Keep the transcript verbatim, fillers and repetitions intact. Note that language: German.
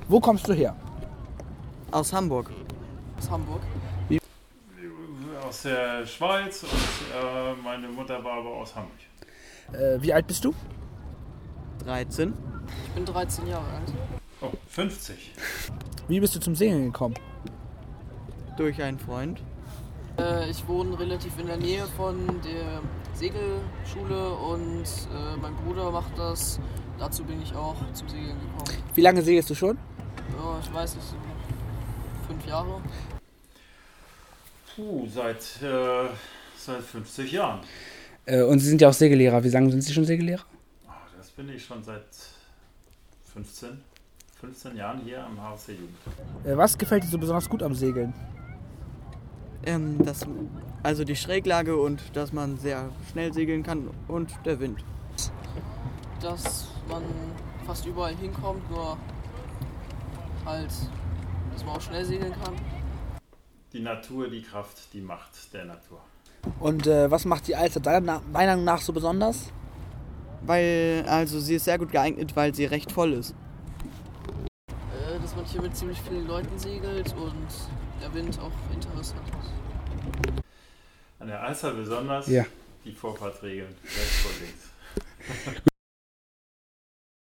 Wo kommst du her? Aus Hamburg. Aus Hamburg. Wie? Aus der Schweiz und äh, meine Mutter war aber aus Hamburg. Äh, wie alt bist du? dreizehn. Ich bin dreizehn Jahre alt. Oh, fünfzig. Wie bist du zum Segeln gekommen? Durch einen Freund. Äh, ich wohne relativ in der Nähe von der Segelschule und äh, mein Bruder macht das. Dazu bin ich auch zum Segeln gekommen. Wie lange segelst du schon? Ja, ich weiß nicht, so fünf Jahre. Puh, seit, äh, seit fünfzig Jahren. Äh, und Sie sind ja auch Segellehrer. Wie lange sind Sie schon Segellehrer? Oh, das bin ich schon seit fünfzehn, fünfzehn Jahren hier am Haus der Jugend. Äh, was gefällt dir so besonders gut am Segeln? Ähm, das, also die Schräglage und dass man sehr schnell segeln kann und der Wind. Dass man fast überall hinkommt, nur halt, dass man auch schnell segeln kann. Die Natur, die Kraft, die Macht der Natur. Und äh, was macht die Alster deiner Meinung nach so besonders? Weil, also sie ist sehr gut geeignet, weil sie recht voll ist. Äh, dass man hier mit ziemlich vielen Leuten segelt und der Wind auch interessant ist. An der Alster besonders Ja. die Vorfahrtregeln, rechts vor links.